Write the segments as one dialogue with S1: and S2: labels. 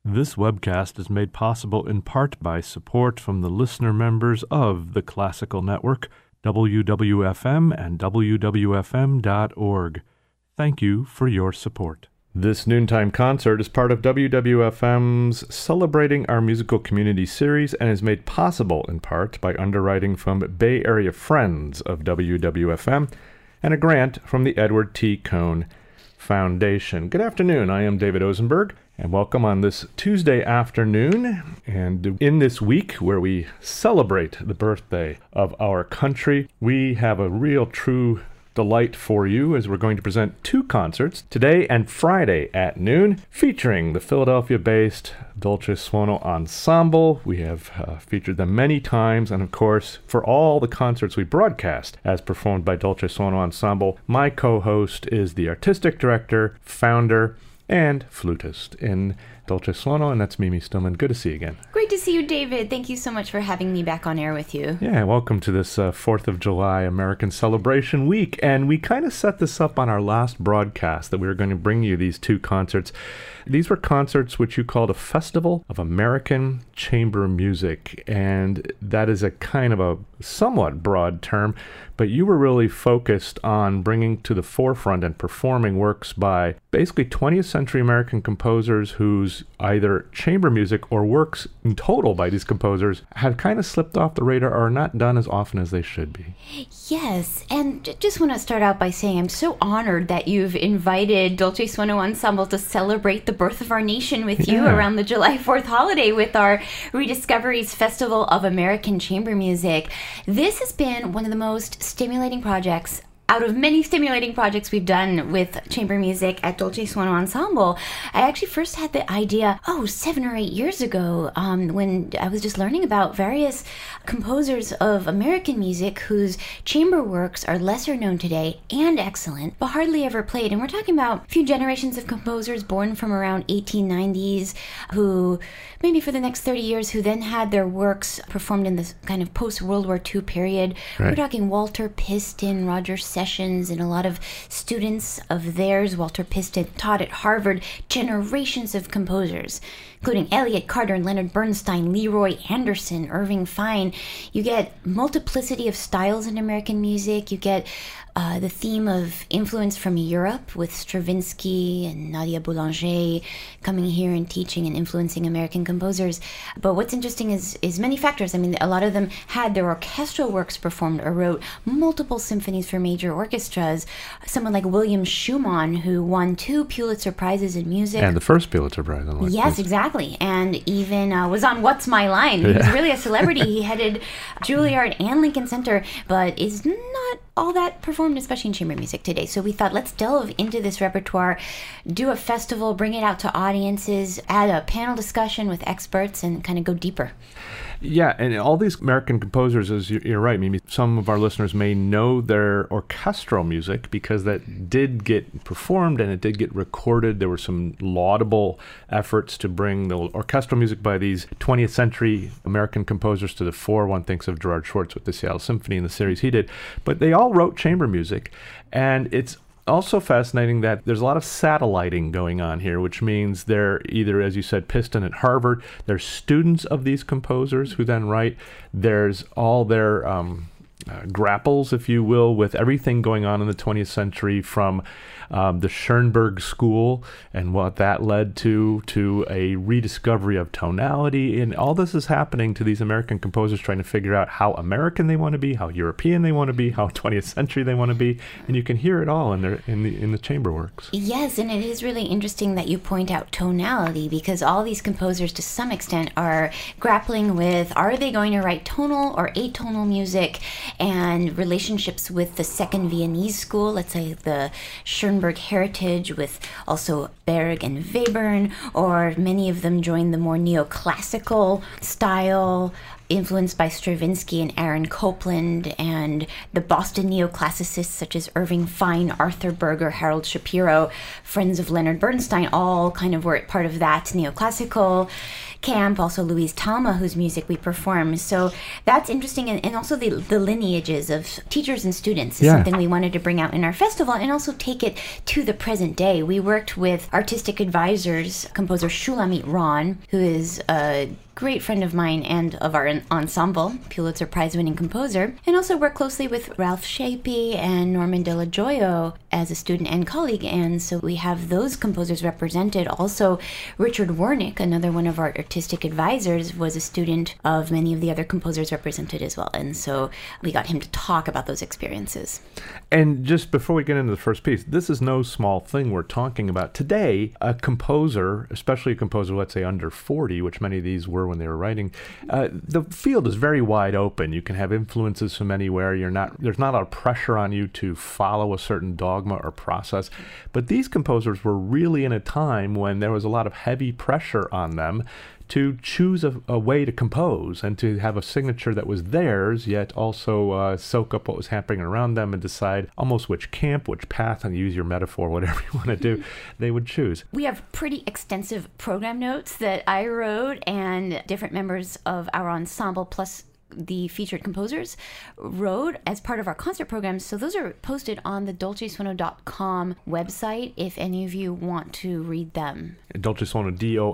S1: This webcast is made possible in part by support from the listener members of the Classical Network, WWFM and WWFM.org. Thank you for your support. This noontime concert is part of WWFM's Celebrating Our Musical Community series and is made possible in part by underwriting from Bay Area Friends of WWFM and a grant from the Edward T. Cohn Foundation. Good afternoon. I am David Ozenberg, and welcome on this Tuesday afternoon. And in this week where we celebrate the birthday of our country, we have a real true delight for you as we're going to present two concerts today and Friday at noon featuring the Philadelphia-based Dolce Suono Ensemble. We have featured them many times, and of course, for all the concerts we broadcast as performed by Dolce Suono Ensemble, my co-host is the artistic director, founder, and flutist in Dolce Suono, and that's Mimi Stillman. Good to see you again.
S2: Great to see you, David. Thank you so much for having me back on air with you.
S1: Yeah, welcome to this 4th of July American Celebration Week. And we kind of set this up on our last broadcast that we were going to bring you these two concerts. These were concerts which you called a Festival of American Chamber Music, and that is a kind of a somewhat broad term, but you were really focused on bringing to the forefront and performing works by basically 20th century American composers whose either chamber music or works in total by these composers have kind of slipped off the radar or are not done as often as they should be.
S2: Yes, and just want to start out by saying I'm so honored that you've invited Dolce Suono Ensemble to celebrate the birth of our nation with you around the July 4th holiday with our Rediscoveries Festival of American Chamber Music. This has been one of the most stimulating projects out of many stimulating projects we've done with chamber music at Dolce Suono Ensemble. I actually first had the idea, 7 or 8 years ago, when I was just learning about various composers of American music whose chamber works are lesser known today and excellent, but hardly ever played. And we're talking about a few generations of composers born from around 1890s who, maybe for the next 30 years, who then had their works performed in this kind of post-World War II period. Right. We're talking Walter Piston, Roger Sessions, and a lot of students of theirs. Walter Piston taught at Harvard generations of composers, including Elliott Carter and Leonard Bernstein, Leroy Anderson, Irving Fine. You get multiplicity of styles in American music. You get the theme of influence from Europe with Stravinsky and Nadia Boulanger coming here and teaching and influencing American composers. But what's interesting is many factors. I mean, a lot of them had their orchestral works performed or wrote multiple symphonies for major orchestras. Someone like William Schumann, who won 2 Pulitzer Prizes in music.
S1: And the first Pulitzer Prize.
S2: Yes, exactly. And even was on What's My Line. He was really a celebrity. He headed Juilliard and Lincoln Center, but is not all that performed, especially in chamber music today. So we thought, let's delve into this repertoire, do a festival, bring it out to audiences, add a panel discussion with experts, and kind of go deeper.
S1: Yeah, and all these American composers, as you're right, Mimi, some of our listeners may know their orchestral music because that did get performed and it did get recorded. There were some laudable efforts to bring the orchestral music by these 20th century American composers to the fore. One thinks of Gerard Schwartz with the Seattle Symphony and the series he did. But they all wrote chamber music, and it's also fascinating that there's a lot of satelliting going on here, which means they're either, as you said, Piston at Harvard, they're students of these composers who then write. There's all their grapples, if you will, with everything going on in the 20th century from the Schoenberg School and what that led to a rediscovery of tonality. And all this is happening to these American composers trying to figure out how American they want to be, how European they want to be, how 20th century they want to be. And you can hear it all in the chamber works.
S2: Yes, and it is really interesting that you point out tonality, because all these composers to some extent are grappling with, are they going to write tonal or atonal music, and relationships with the Second Viennese School, let's say the Schoenberg heritage with also Berg and Webern, or many of them join the more neoclassical style influenced by Stravinsky and Aaron Copland, and the Boston neoclassicists such as Irving Fine, Arthur Berger, Harold Shapiro, friends of Leonard Bernstein, all kind of were part of that neoclassical camp. Also Louise Talma, whose music we perform. So that's interesting. And also the lineages of teachers and students is something we wanted to bring out in our festival, and also take it to the present day. We worked with artistic advisors, composer Shulamit Ron, who is a great friend of mine and of our ensemble, Pulitzer Prize-winning composer, and also worked closely with Ralph Shapey and Norman Delajoyo as a student and colleague, and so we have those composers represented. Also, Richard Wernick, another one of our artistic advisors, was a student of many of the other composers represented as well, and so we got him to talk about those experiences.
S1: And just before we get into the first piece, this is no small thing we're talking about. Today, a composer, especially a composer, let's say under 40, which many of these were when they were writing, the field is very wide open. You can have influences from anywhere. There's not a lot of pressure on you to follow a certain dogma or process. But these composers were really in a time when there was a lot of heavy pressure on them to choose a way to compose and to have a signature that was theirs, yet also soak up what was happening around them and decide almost which camp, which path, and use your metaphor, whatever you want to do, they would choose.
S2: We have pretty extensive program notes that I wrote and different members of our ensemble, plus the featured composers, wrote as part of our concert programs. So those are posted on the dolcesuono.com website if any of you want to read them.
S1: Dolcesuono,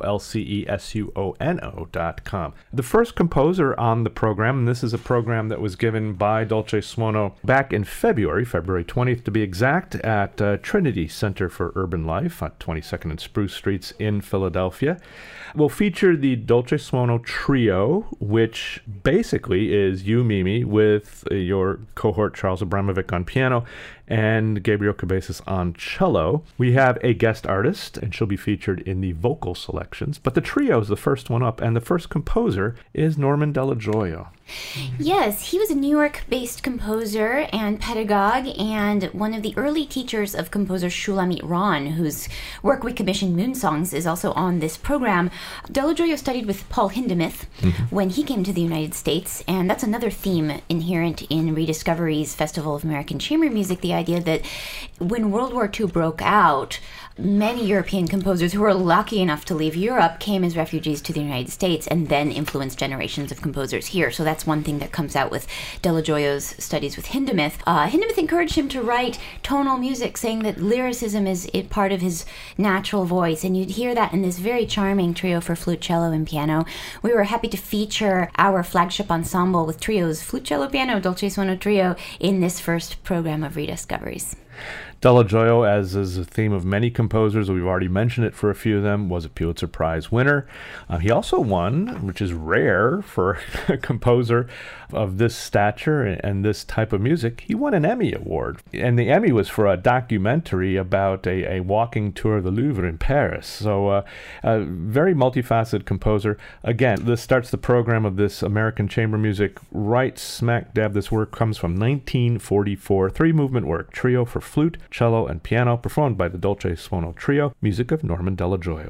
S1: DOLCESUONO.com. The first composer on the program, and this is a program that was given by Dolcesuono back in February 20th to be exact, at Trinity Center for Urban Life on 22nd and Spruce Streets in Philadelphia, will feature the Dolcesuono Trio, which basically is you, Mimi, with your cohort Charles Abramovic on piano and Gabriel Cabezas on cello. We have a guest artist, and she'll be featured in the vocal selections. But the trio is the first one up, and the first composer is Norman Delajoyo.
S2: Yes, he was a New York-based composer and pedagogue, and one of the early teachers of composer Shulamit Ron, whose work we commissioned, Moon Songs, is also on this program. Delajoyo studied with Paul Hindemith when he came to the United States, and that's another theme inherent in Rediscovery's Festival of American Chamber Music, the idea that when World War II broke out, many European composers who were lucky enough to leave Europe came as refugees to the United States and then influenced generations of composers here. So that's one thing that comes out with Delajoyo's studies with Hindemith. Hindemith encouraged him to write tonal music, saying that lyricism is part of his natural voice, and you'd hear that in this very charming trio for flute, cello, and piano. We were happy to feature our flagship ensemble with trios, flute, cello, piano, Dolcesuono Trio, in this first program of Rediscoveries.
S1: Delajoyo, as is the theme of many composers, we've already mentioned it for a few of them, was a Pulitzer Prize winner. He also won, which is rare for a composer of this stature and this type of music, he won an Emmy Award. And the Emmy was for a documentary about a walking tour of the Louvre in Paris. So a very multifaceted composer. Again, this starts the program of this American chamber music right smack dab. This work comes from 1944, three-movement work, trio for flute, cello, and piano, performed by the Dolcesuono Trio, music of Norman Delajoyo.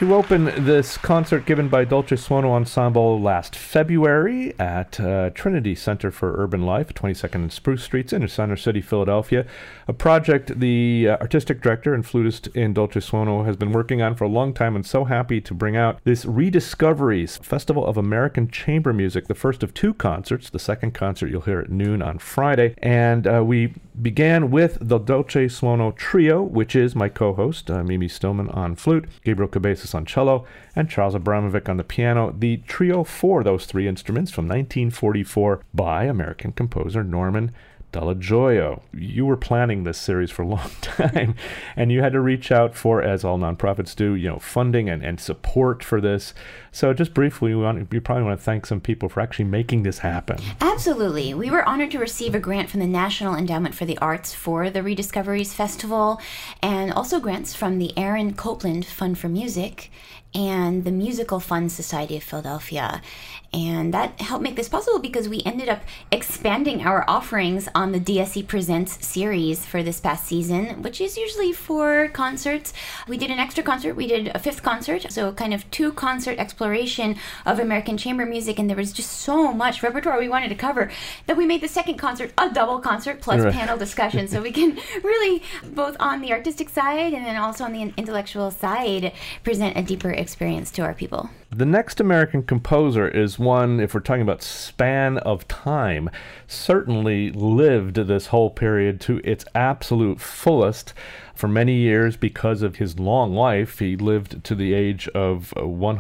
S1: To open this concert given by Dolce Suono Ensemble last February at Trinity Center for Urban Life, 22nd and Spruce Streets in Center City, Philadelphia, a project the artistic director and flutist in Dolce Suono has been working on for a long time, and so happy to bring out this Rediscoveries Festival of American Chamber Music, the first of two concerts. The second concert you'll hear at noon on Friday, and we began with the Dolce Suono Trio, which is my co-host, Mimi Stillman on flute, Gabriel Cabezas on cello, and Charles Abramovic on the piano. The trio for those three instruments from 1944 by American composer Norman Dalla Gioia. You were planning this series for a long time, and you had to reach out for, as all nonprofits do, funding and support for this. So just briefly, we probably want to thank some people for actually making this happen.
S2: Absolutely. We were honored to receive a grant from the National Endowment for the Arts for the Rediscoveries Festival, and also grants from the Aaron Copland Fund for Music and the Musical Fund Society of Philadelphia. And that helped make this possible because we ended up expanding our offerings on the DSE Presents series for this past season, which is usually 4 concerts. We did an extra concert. We did a 5th concert, so kind of 2-concert exploration of American chamber music, and there was just so much repertoire we wanted to cover that we made the second concert a double concert plus panel discussion, so we can really, both on the artistic side and then also on the intellectual side, present a deeper experience to our people.
S1: The next American composer is one, if we're talking about span of time, certainly lived this whole period to its absolute fullest. For many years, because of his long life, he lived to the age of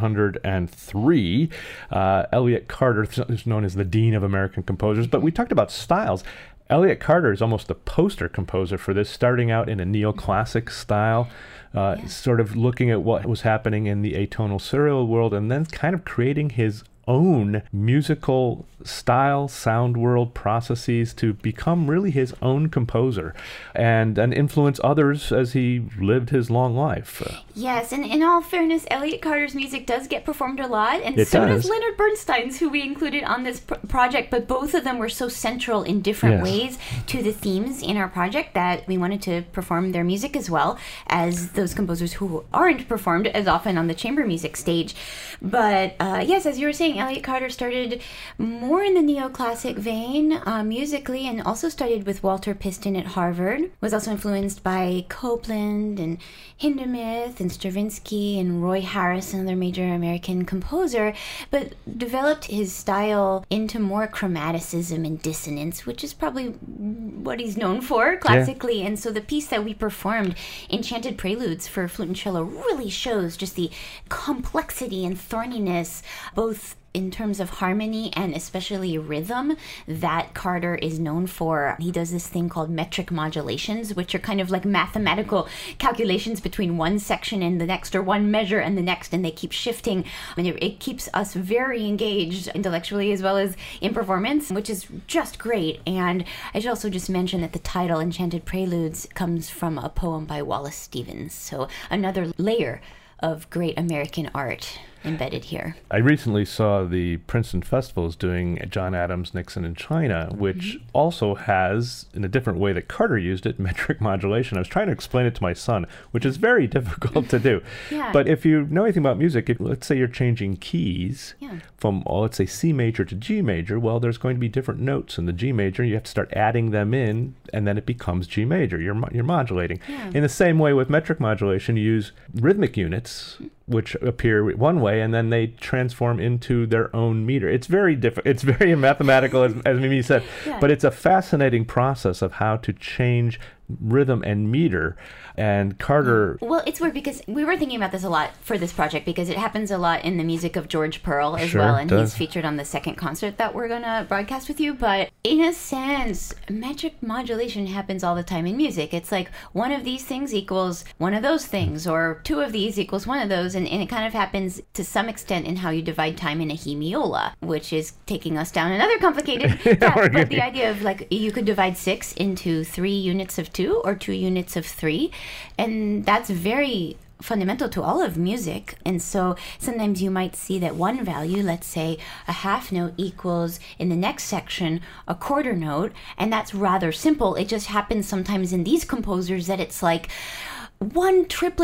S1: 103. Elliott Carter is known as the Dean of American Composers, but we talked about styles. Elliott Carter is almost the poster composer for this, starting out in a neoclassic style, sort of looking at what was happening in the atonal serial world, and then kind of creating his own musical style, sound world processes to become really his own composer and influence others as he lived his long life.
S2: Yes, and in all fairness, Elliott Carter's music does get performed a lot, and so does Leonard Bernstein's, who we included on this project, but both of them were so central in different ways to the themes in our project that we wanted to perform their music as well as those composers who aren't performed as often on the chamber music stage. But yes, as you were saying, Elliott Carter started more in the neoclassic vein musically, and also studied with Walter Piston at Harvard. Was also influenced by Copland and Hindemith and Stravinsky and Roy Harris, another major American composer, but developed his style into more chromaticism and dissonance, which is probably what he's known for classically. And so the piece that we performed, Enchanted Preludes for flute and cello, really shows just the complexity and thorniness, both in terms of harmony and especially rhythm, that Carter is known for. He does this thing called metric modulations, which are kind of like mathematical calculations between one section and the next, or one measure and the next, and they keep shifting. And it keeps us very engaged intellectually as well as in performance, which is just great. And I should also just mention that the title, Enchanted Preludes, comes from a poem by Wallace Stevens. So another layer of great American art embedded here.
S1: I recently saw the Princeton Festival is doing John Adams, Nixon in China, which also has, in a different way that Carter used it, metric modulation. I was trying to explain it to my son, which is very difficult to do. But if you know anything about music, let's say you're changing keys from, let's say, C major to G major, well, there's going to be different notes in the G major. You have to start adding them in, and then it becomes G major. You're modulating. In the same way with metric modulation, you use rhythmic units, which appear one way, and then they transform into their own meter. It's very different. It's very mathematical, as Mimi said, but it's a fascinating process of how to change rhythm and meter. And Carter...
S2: Well, it's weird because we were thinking about this a lot for this project, because it happens a lot in the music of George Pearl as well, and he's featured on the second concert that we're going to broadcast with you. But in a sense, metric modulation happens all the time in music. It's like one of these things equals one of those things, or two of these equals one of those, and it kind of happens to some extent in how you divide time in a hemiola, which is taking us down another complicated path. But the idea of, like, you could divide 6 into 3 units of 2 or 2 units of 3, and that's very fundamental to all of music. And so sometimes you might see that one value, let's say a half note, equals in the next section a quarter note, and that's rather simple. It just happens sometimes in these composers that it's like one triplet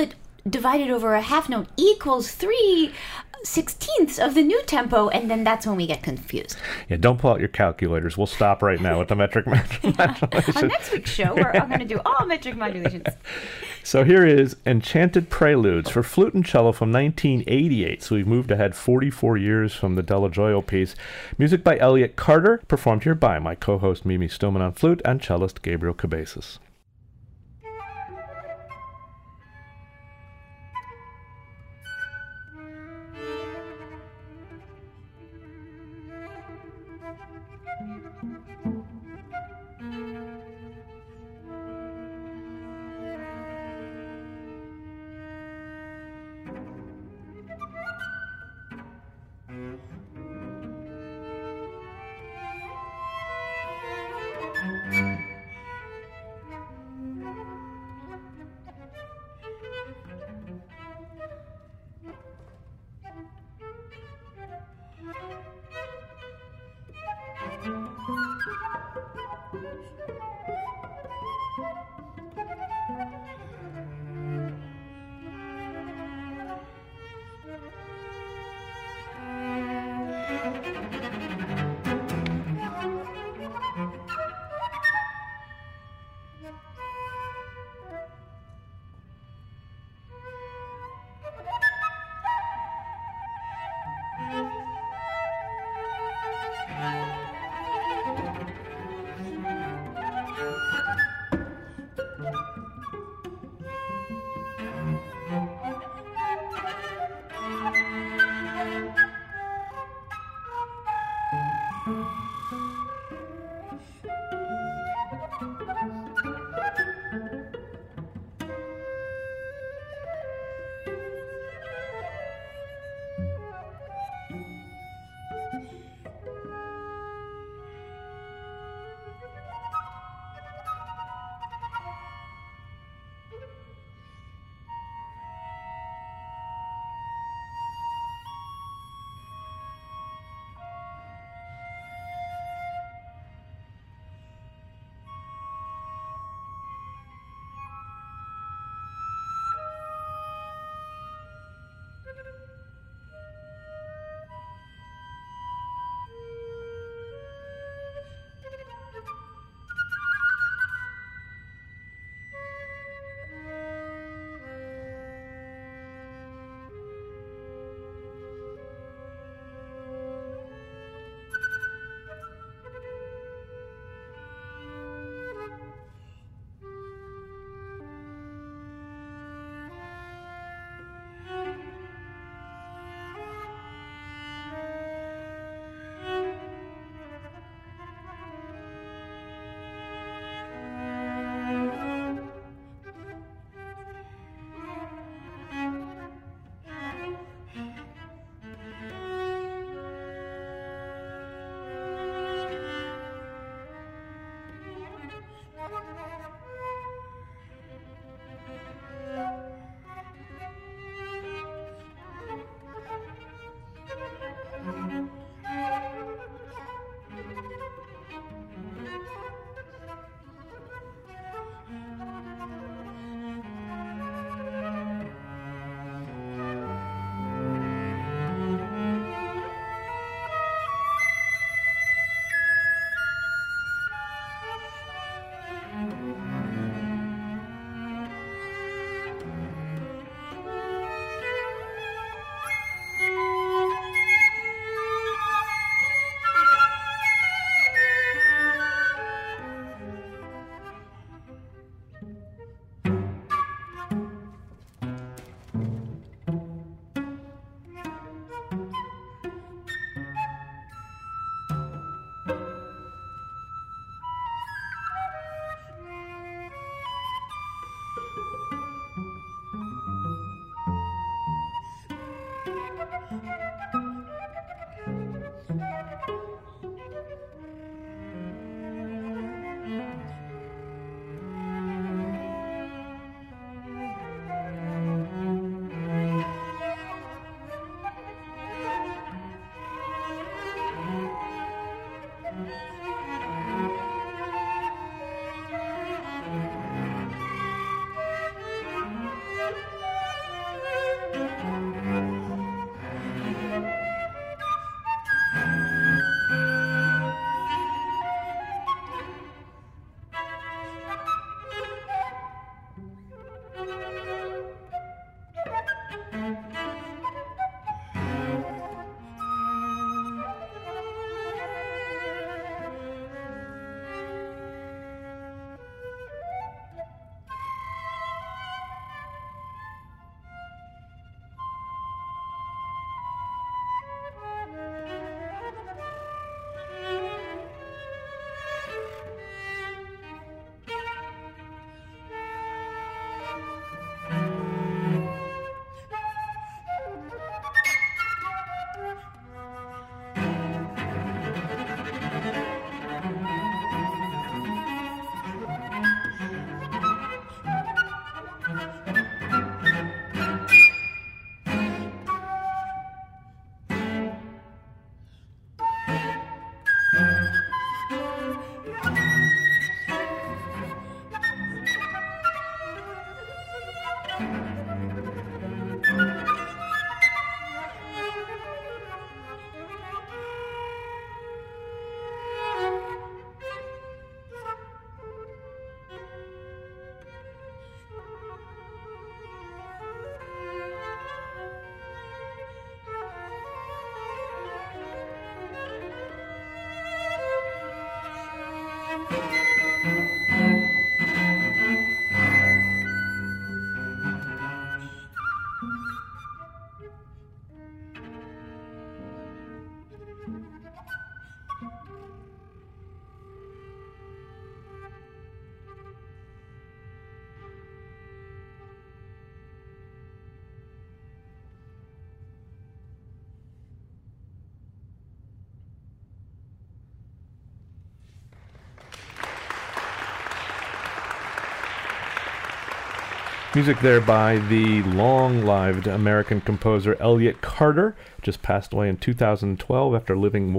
S2: divided over a half note equals 3/16 of the new tempo, and then that's when we get confused.
S1: Yeah, don't pull out your calculators. We'll stop right now with the metric modulation.
S2: On next week's show, I'm going to do all metric modulations.
S1: So here is Enchanted Preludes for flute and cello from 1988. So we've moved ahead 44 years from the Della Gioia piece. Music by Elliott Carter, performed here by my co-host Mimi Stillman on flute and cellist Gabriel Cabezas. Music there by the long-lived American composer Elliott Carter, just passed away in 2012 after living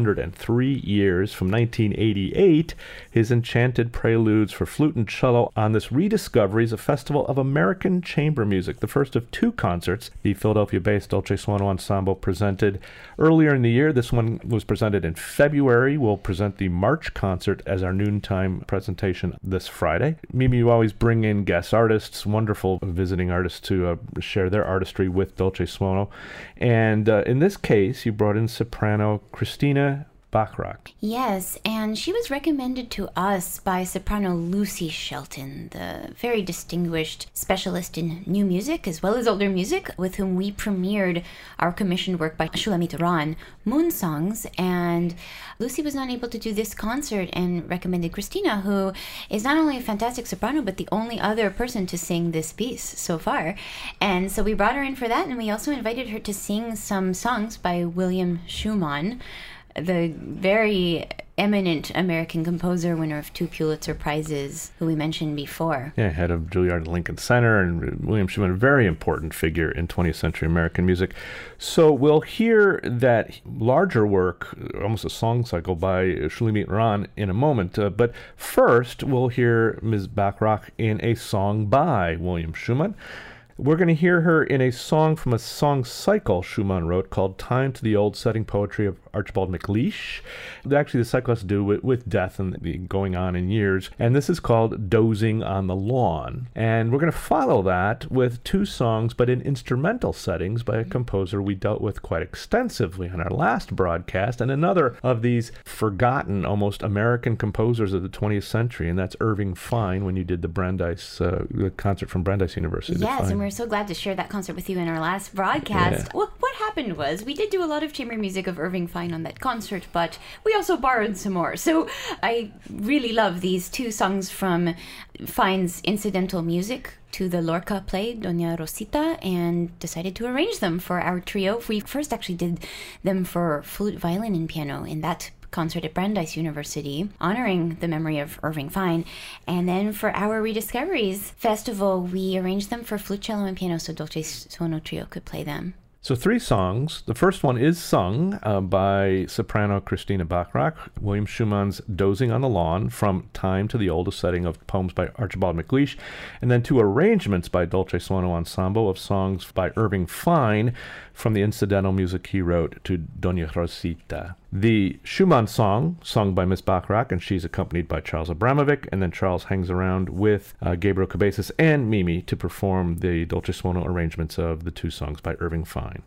S1: 103 years. From 1988, his Enchanted Preludes for Flute and Cello on this Rediscoveries, a festival of American chamber music, the first of two concerts the Philadelphia-based Dolce Suono Ensemble presented earlier in the year. This one was presented in February. We'll present the March concert as our noontime presentation this Friday. Mimi, you always bring in guest artists, wonderful visiting artists to share their artistry with Dolce Suono. And in this case, you brought in soprano Christina Bachrach.
S2: Yes, and she was recommended to us by soprano Lucy Shelton, the very distinguished specialist in new music as well as older music, with whom we premiered our commissioned work by Shulamit Ran, Moon Songs. And Lucy was not able to do this concert and recommended Christina, who is not only a fantastic soprano, but the only other person to sing this piece so far. And so we brought her in for that, and we also invited her to sing some songs by William Schumann, the very eminent American composer, winner of 2 Pulitzer Prizes, who we mentioned before.
S1: Yeah, head of Juilliard and Lincoln Center, and William Schumann, a very important figure in 20th century American music. So we'll hear that larger work, almost a song cycle, by Shulamit Ran in a moment. But first, we'll hear Ms. Bachrach in a song by William Schumann. We're going to hear her in a song from a song cycle Schumann wrote called Time to the Old, setting poetry of Archibald MacLeish. Actually, the cycle has to do with death and the going on in years, and this is called Dozing on the Lawn. And we're going to follow that with 2 songs, but in instrumental settings, by a composer we dealt with quite extensively on our last broadcast, and another of these forgotten, almost American composers of the 20th century, and that's Irving Fine, when you did the Brandeis, the concert from Brandeis University.
S2: Yes, and we're so glad to share that concert with you in our last broadcast. Yeah. What happened was we did do a lot of chamber music of Irving Fine on that concert, but we also borrowed some more. So I really love these 2 songs from Fine's incidental music to the Lorca play, Doña Rosita, and decided to arrange them for our trio. We first actually did them for flute, violin, and piano in that concert at Brandeis University, honoring the memory of Irving Fine. And then for our Rediscoveries festival, we arranged them for flute, cello, and piano so Dolce Suono Trio could play them.
S1: So 3 songs. The first one is sung by soprano Christina Bachrach, William Schumann's Dozing on the Lawn, from Time to the Old, setting of poems by Archibald MacLeish, and then 2 arrangements by Dolce Suono Ensemble of songs by Irving Fine from the incidental music he wrote to Doña Rosita. The Schumann song, sung by Miss Bachrach, and she's accompanied by Charles Abramovic, and then Charles hangs around with Gabriel Cabezas and Mimi to perform the Dolce Suono arrangements of the 2 songs by Irving Fine.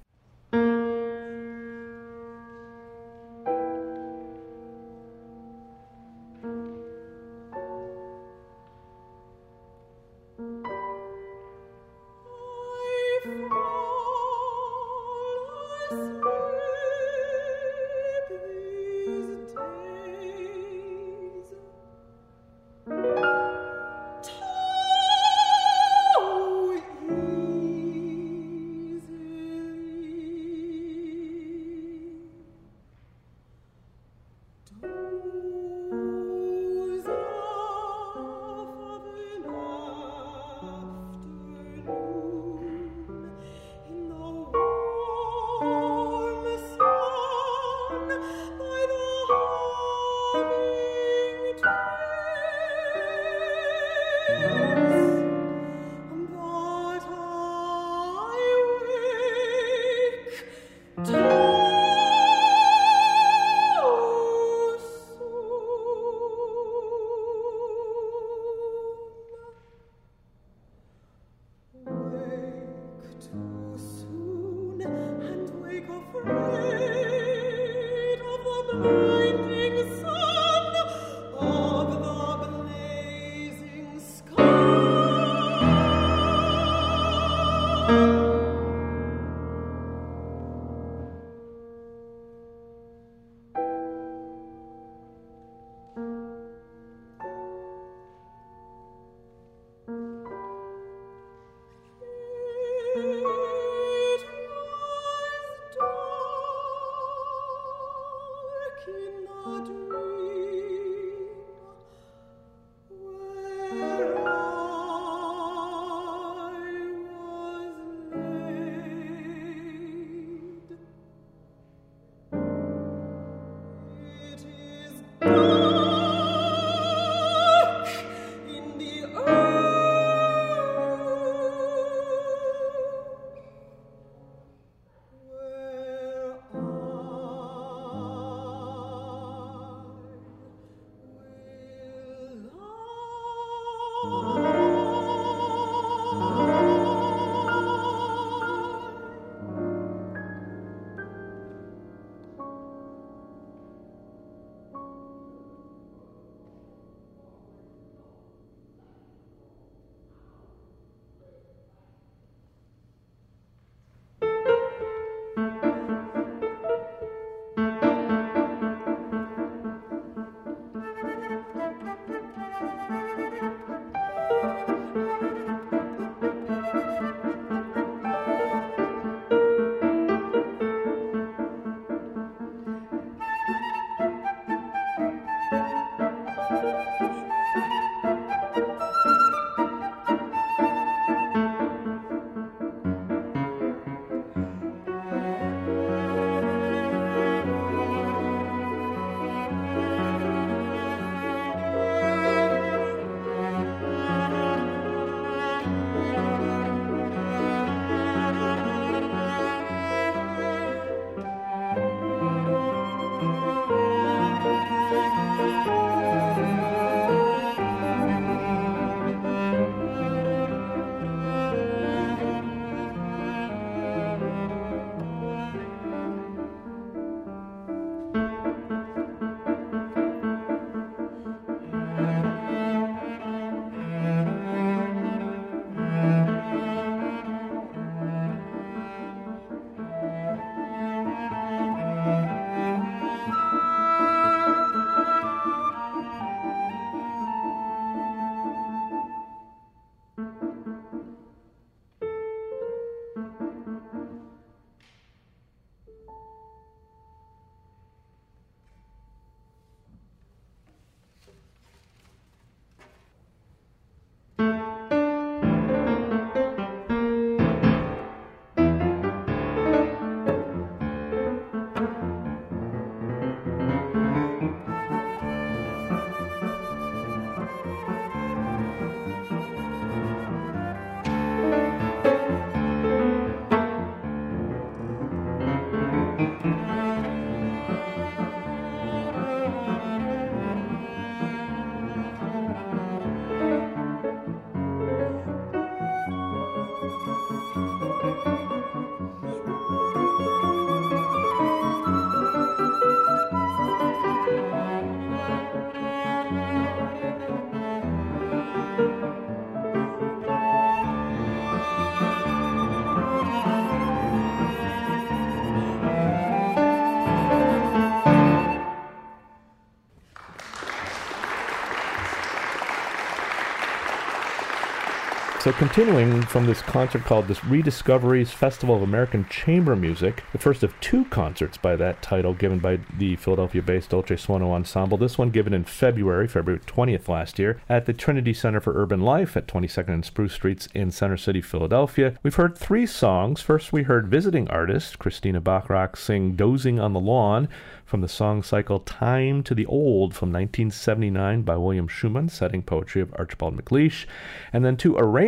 S1: So continuing from this concert called this Rediscoveries Festival of American Chamber Music, the first of two concerts by that title given by the Philadelphia-based Dolce Suono Ensemble. This one given in February 20th last year, at the Trinity Center for Urban Life at 22nd and Spruce Streets in Center City, Philadelphia. We've heard three songs. First, we heard visiting artist Christina Bachrach sing Dozing on the Lawn from the song cycle Time to the Old from 1979 by William Schumann, setting poetry of Archibald MacLeish. And then two arrangements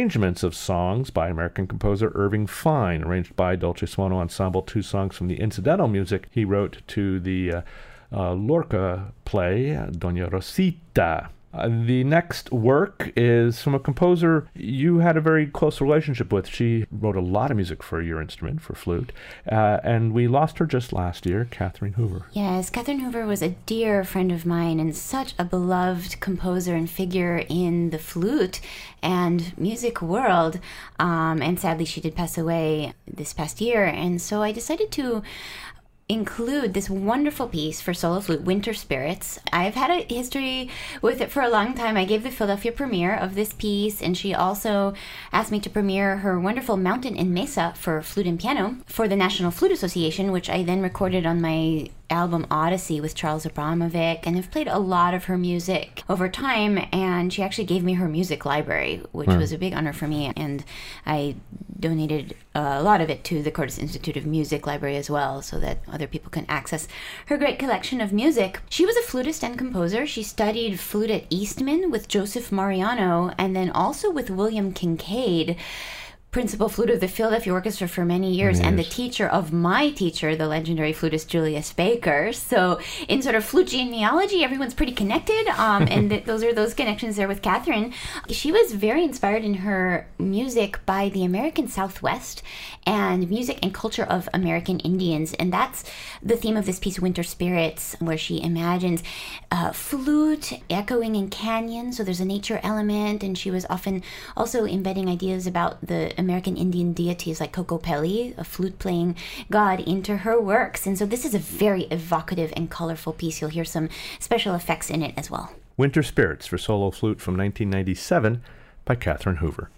S1: arrangements of songs by American composer Irving Fine, arranged by Dolce Suono Ensemble, 2 songs from the incidental music he wrote to the Lorca play, Dona Rosita. The next work is from a composer you had a very close relationship with. She wrote a lot of music for your instrument, for flute, and we lost her just last year, Catherine Hoover.
S2: Yes, Catherine Hoover was a dear friend of mine and such a beloved composer and figure in the flute and music world. And sadly, she did pass away this past year. And so I decided to include this wonderful piece for solo flute, Winter Spirits. I've had a history with it for a long time. I gave the Philadelphia premiere of this piece, and she also asked me to premiere her wonderful Mountain and Mesa for flute and piano for the National Flute Association, which I then recorded on my album Odyssey with Charles Abramovic, and have played a lot of her music over time. And she actually gave me her music library, which was a big honor for me, and I donated a lot of it to the Curtis Institute of Music library as well, so that other people can access her great collection of music. She was a flutist and composer. She studied flute at Eastman with Joseph Mariano, and then also with William Kincaid, principal flute of the Philadelphia Orchestra for many years, and the teacher of my teacher, the legendary flutist Julius Baker. So in sort of flute genealogy, everyone's pretty connected, and those are those connections there with Catherine. She was very inspired in her music by the American Southwest and music and culture of American Indians, and that's the theme of this piece, Winter Spirits, where she imagines flute echoing in canyons, so there's a nature element, and she was often also embedding ideas about the American Indian deities like Kokopelli, a flute-playing god, into her works. And so this is a very evocative and colorful piece. You'll hear some special effects in it as well.
S1: Winter Spirits for solo flute from 1997 by Catherine Hoover.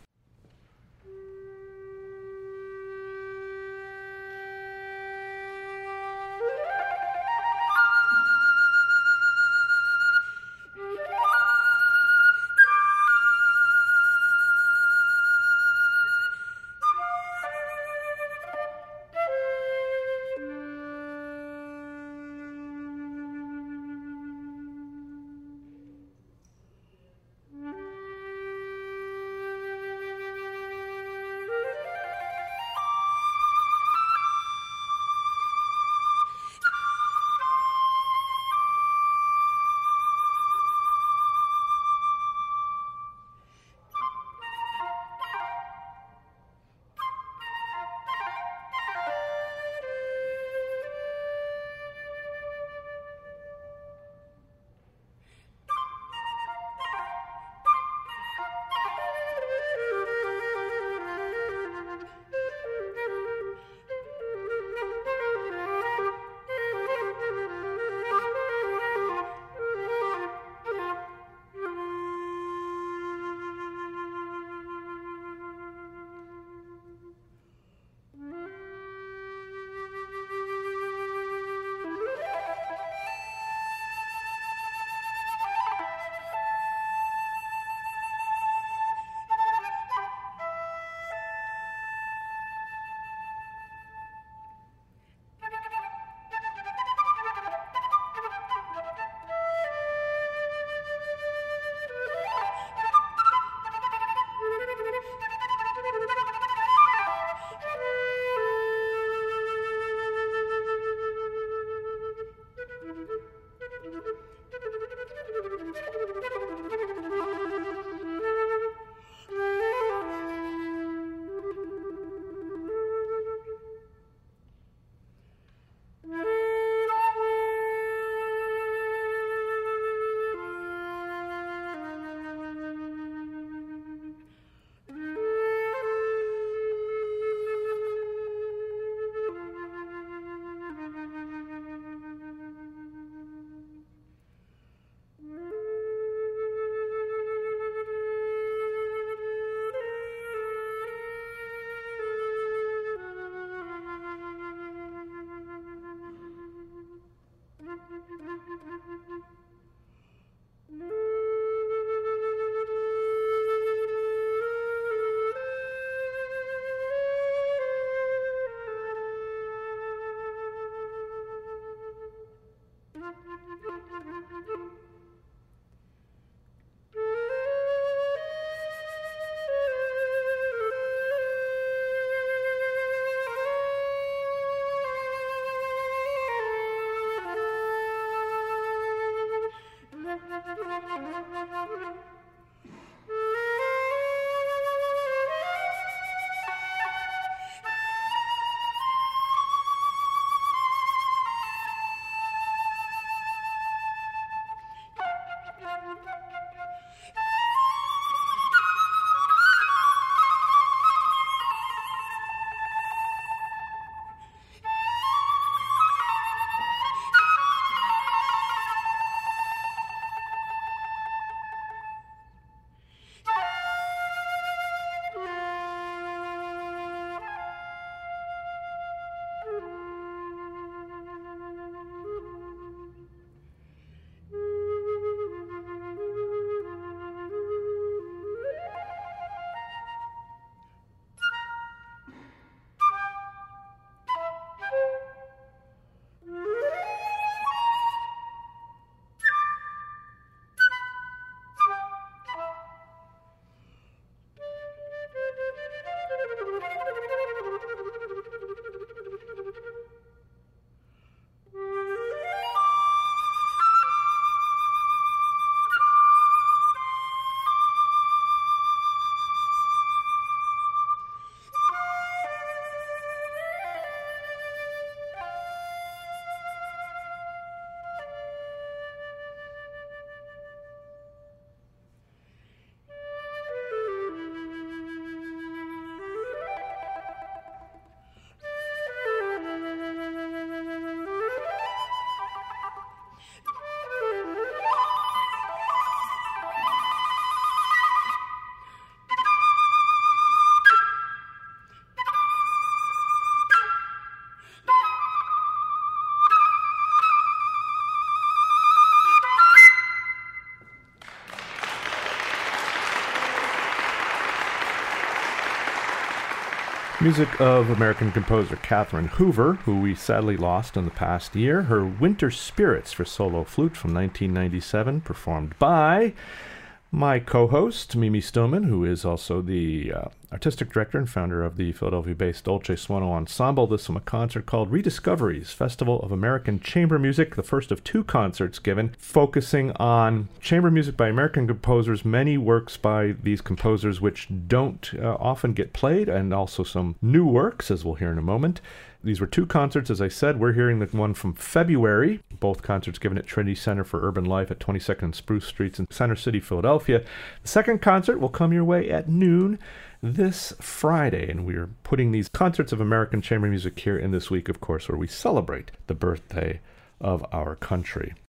S1: Music of American composer Catherine Hoover, who we sadly lost in the past year. Her Winter Spirits for solo flute from 1997, performed by my co-host, Mimi Stillman, who is also the artistic director and founder of the Philadelphia-based Dolce Suono Ensemble. This from a concert called Rediscoveries, Festival of American Chamber Music, the first of 2 concerts given, focusing on chamber music by American composers, many works by these composers which don't often get played, and also some new works, as we'll hear in a moment. These were 2 concerts, as I said. We're hearing the one from February, both concerts given at Trinity Center for Urban Life at 22nd and Spruce Streets in Center City, Philadelphia. The second concert will come your way at noon this Friday, and we're putting these concerts of American chamber music here in this week, of course, where we celebrate the birthday of our country.